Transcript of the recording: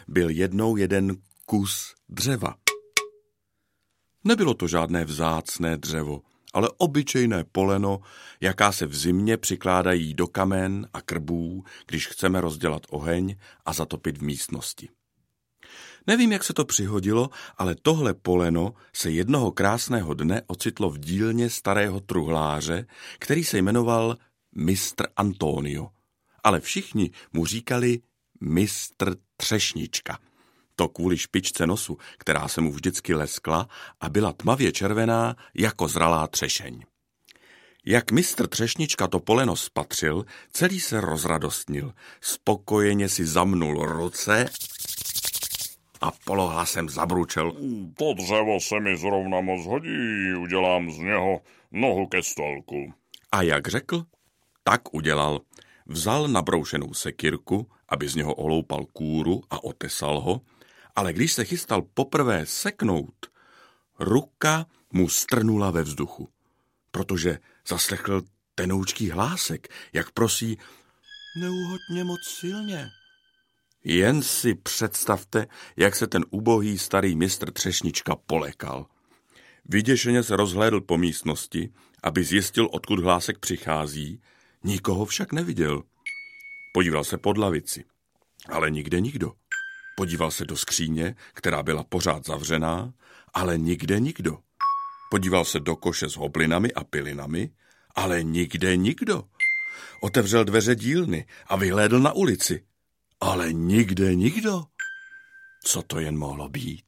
byl jednou jeden kus dřeva. Nebylo to žádné vzácné dřevo, ale obyčejné poleno, jaká se v zimě přikládají do kamen a krbů, když chceme rozdělat oheň a zatopit v místnosti. Nevím, jak se to přihodilo, ale tohle poleno se jednoho krásného dne ocitlo v dílně starého truhláře, který se jmenoval mistr Antonio. Ale všichni mu říkali mistr Třešnička. To kvůli špičce nosu, která se mu vždycky leskla a byla tmavě červená jako zralá třešeň. Jak mistr Třešnička to poleno spatřil, celý se rozradostnil. Spokojeně si zamnul ruce a polohlasem zabručel. To dřevo se mi zrovna moc hodí, udělám z něho nohu ke stolku. A jak řekl, tak udělal. Vzal nabroušenou sekyrku, aby z něho oloupal kůru a otesal ho, ale když se chystal poprvé seknout, ruka mu strnula ve vzduchu, protože zaslechl tenoučký hlásek, jak prosí, neuhoď mě moc silně. Jen si představte, jak se ten ubohý starý mistr Třešnička polekal. Vyděšeně se rozhlédl po místnosti, aby zjistil, odkud hlásek přichází, nikoho však neviděl. Podíval se pod lavici, ale nikde nikdo. Podíval se do skříně, která byla pořád zavřená, ale nikde nikdo. Podíval se do koše s hoblinami a pilinami, ale nikde nikdo. Otevřel dveře dílny a vyhlédl na ulici, ale nikde nikdo. Co to jen mohlo být?